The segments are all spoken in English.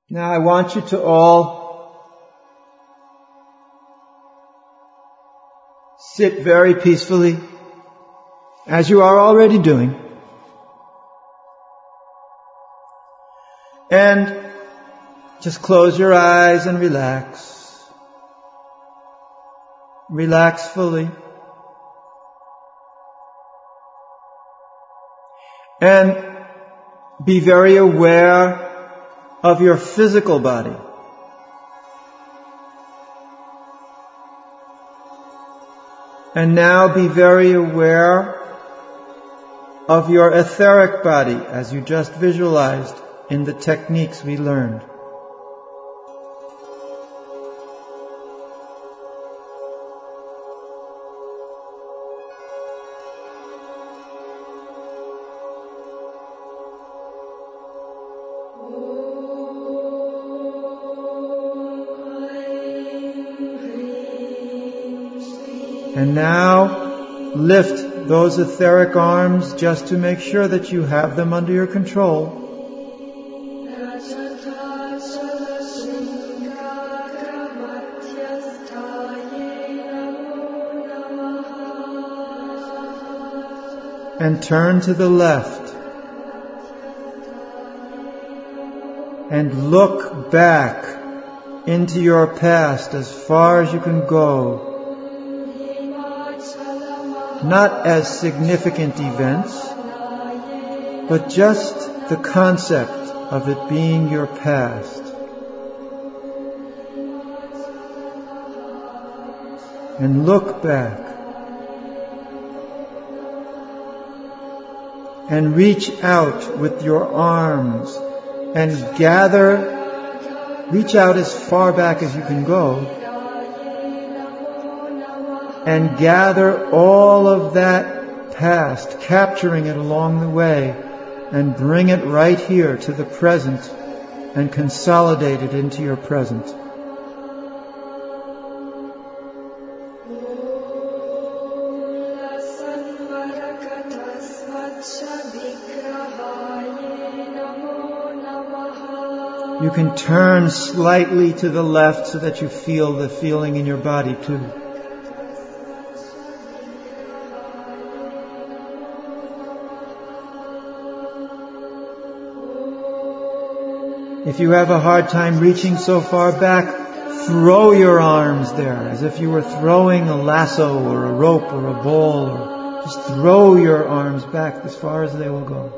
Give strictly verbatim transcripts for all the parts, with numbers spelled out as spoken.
Now I want you to all sit very peacefully, as you are already doing, and just close your eyes and relax. Relax fully. And be very aware of your physical body. And now be very aware of your etheric body as you just visualized in the techniques we learned. And now lift those etheric arms just to make sure that you have them under your control. And turn to the left. And look back into your past as far as you can go. Not as significant events, but just the concept of it being your past. And look back. And reach out with your arms and gather, reach out as far back as you can go. And gather all of that past, capturing it along the way, and bring it right here to the present and consolidate it into your present. You can turn slightly to the left so that you feel the feeling in your body too. If you have a hard time reaching so far back, throw your arms there as if you were throwing a lasso or a rope or a ball. Or just throw your arms back as far as they will go.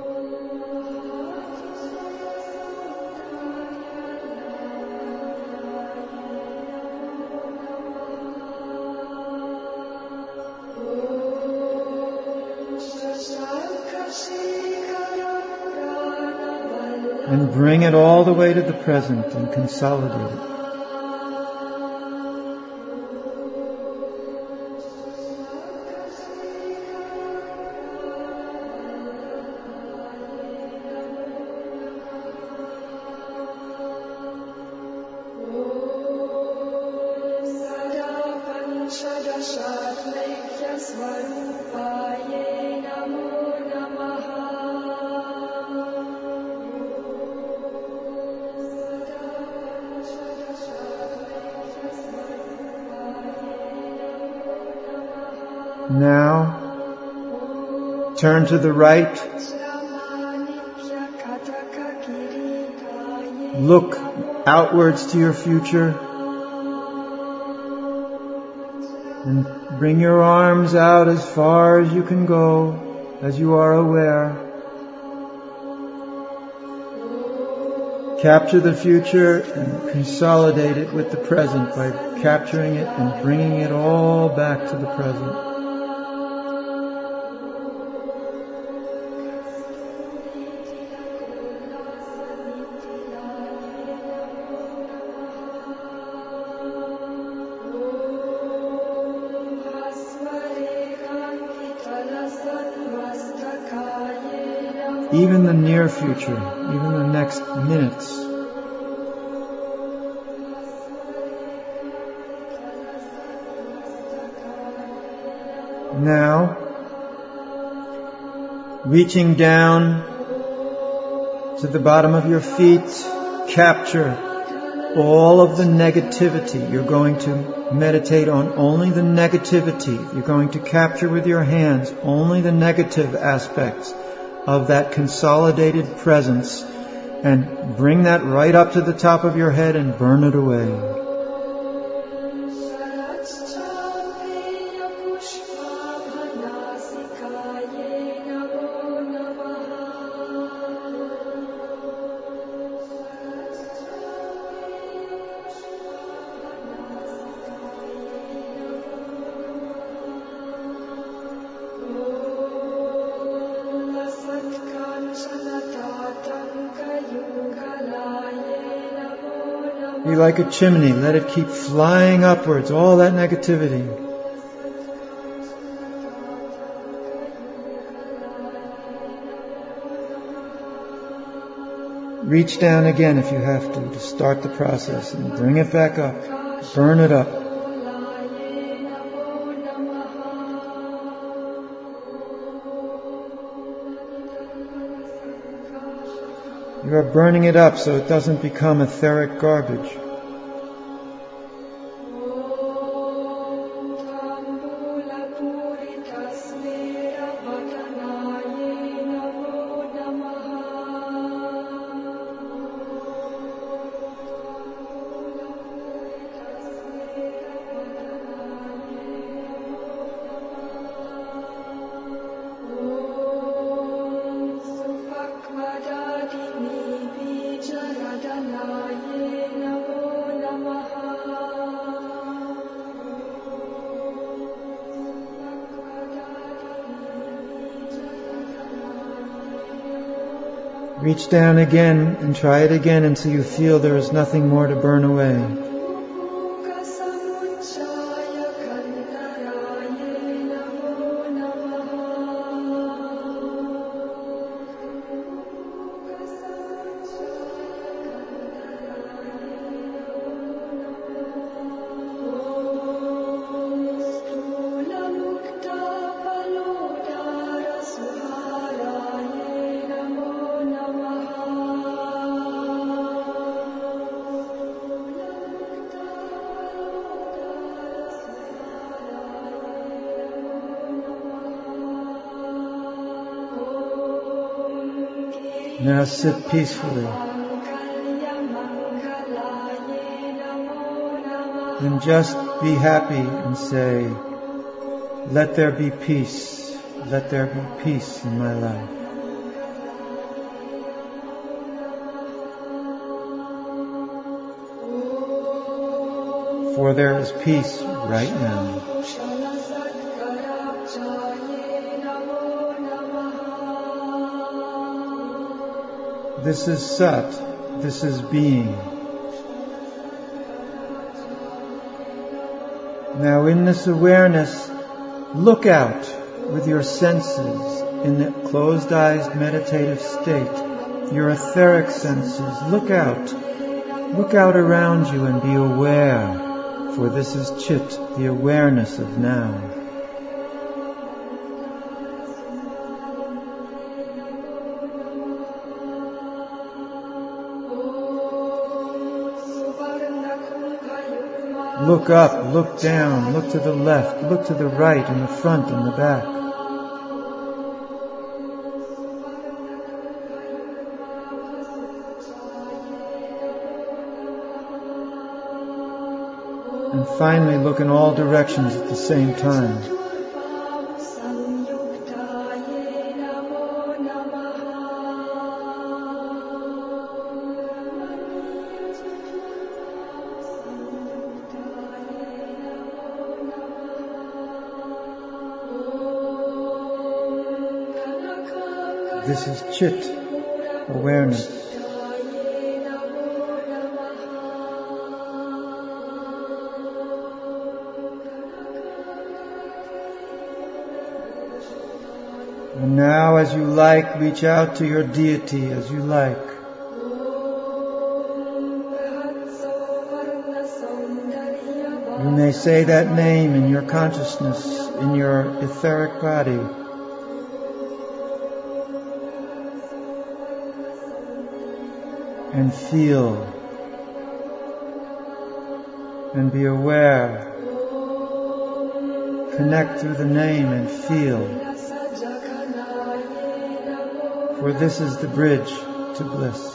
And bring it all the way to the present and consolidate it. Now, turn to the right. Look outwards to your future. And bring your arms out as far as you can go, as you are aware. Capture the future and consolidate it with the present by capturing it and bringing it all back to the present. Even the near future, even the next minutes. Now, reaching down to the bottom of your feet capture all of the negativity. You're going to meditate on only the negativity. You're going to capture with your hands only the negative aspects of that consolidated presence and bring that right up to the top of your head and burn it away. Be like a chimney. Let it keep flying upwards, all that negativity. Reach down again if you have to, to start the process, and bring it back up. Burn it up. You are burning it up so it doesn't become etheric garbage. Reach down again and try it again until you feel there is nothing more to burn away. Now sit peacefully. And just be happy and say, let there be peace. Let there be peace in my life. For there is peace right now. This is Sat. This is being. Now in this awareness, look out with your senses in the closed-eyed meditative state. Your etheric senses. Look out. Look out around you and be aware. For this is Chit, the awareness of now. Look up, look down, look to the left, look to the right, and the front and the back. And finally, look in all directions at the same time. This is Chit, awareness. And now, as you like, reach out to your deity as you like. You may say that name in your consciousness, in your etheric body. and feel and be aware. Connect through the name and feel. For this is the bridge to bliss.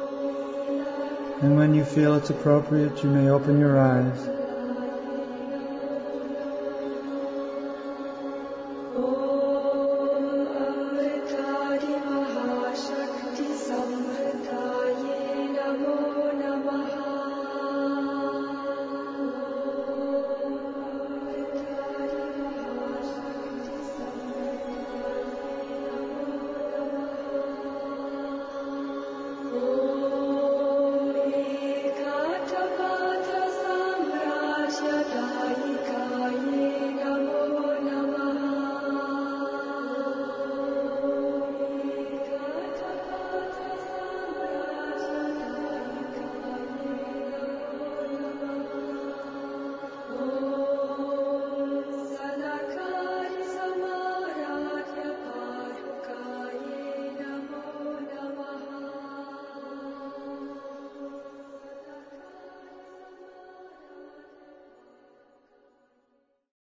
And when you feel it's appropriate, you may open your eyes. Om